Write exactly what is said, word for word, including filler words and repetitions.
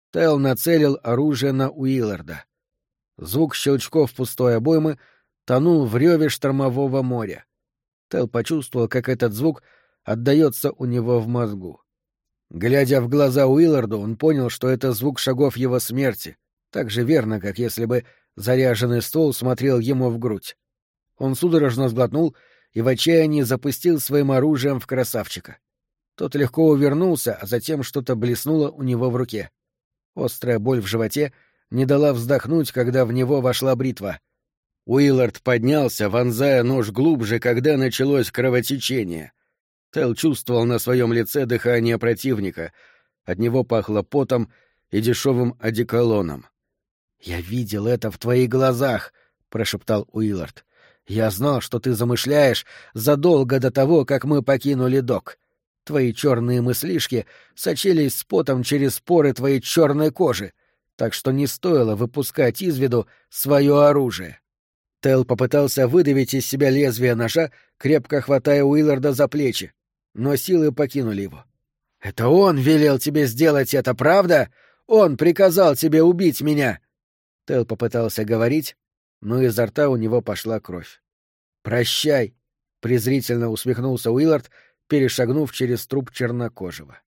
Тел нацелил оружие на Уилларда. Звук щелчков пустой обоймы тонул в реве штормового моря. Тел почувствовал, как этот звук отдаётся у него в мозгу. Глядя в глаза Уилларду, он понял, что это звук шагов его смерти, так же верно, как если бы заряженный ствол смотрел ему в грудь. Он судорожно сглотнул и в отчаянии запустил своим оружием в красавчика. Тот легко увернулся, а затем что-то блеснуло у него в руке. Острая боль в животе не дала вздохнуть, когда в него вошла бритва. Уиллард поднялся, вонзая нож глубже, когда началось кровотечение. Тел чувствовал на своем лице дыхание противника. От него пахло потом и дешевым одеколоном. «Я видел это в твоих глазах», — прошептал Уиллард. «Я знал, что ты замышляешь задолго до того, как мы покинули док. Твои черные мыслишки сочились с потом через поры твоей черной кожи, так что не стоило выпускать из виду свое оружие». Тел попытался выдавить из себя лезвие ножа, крепко хватая Уилларда за плечи, но силы покинули его. «Это он велел тебе сделать это, правда? Он приказал тебе убить меня!» Тел попытался говорить, но изо рта у него пошла кровь. «Прощай!» — презрительно усмехнулся Уиллард, перешагнув через труп чернокожего.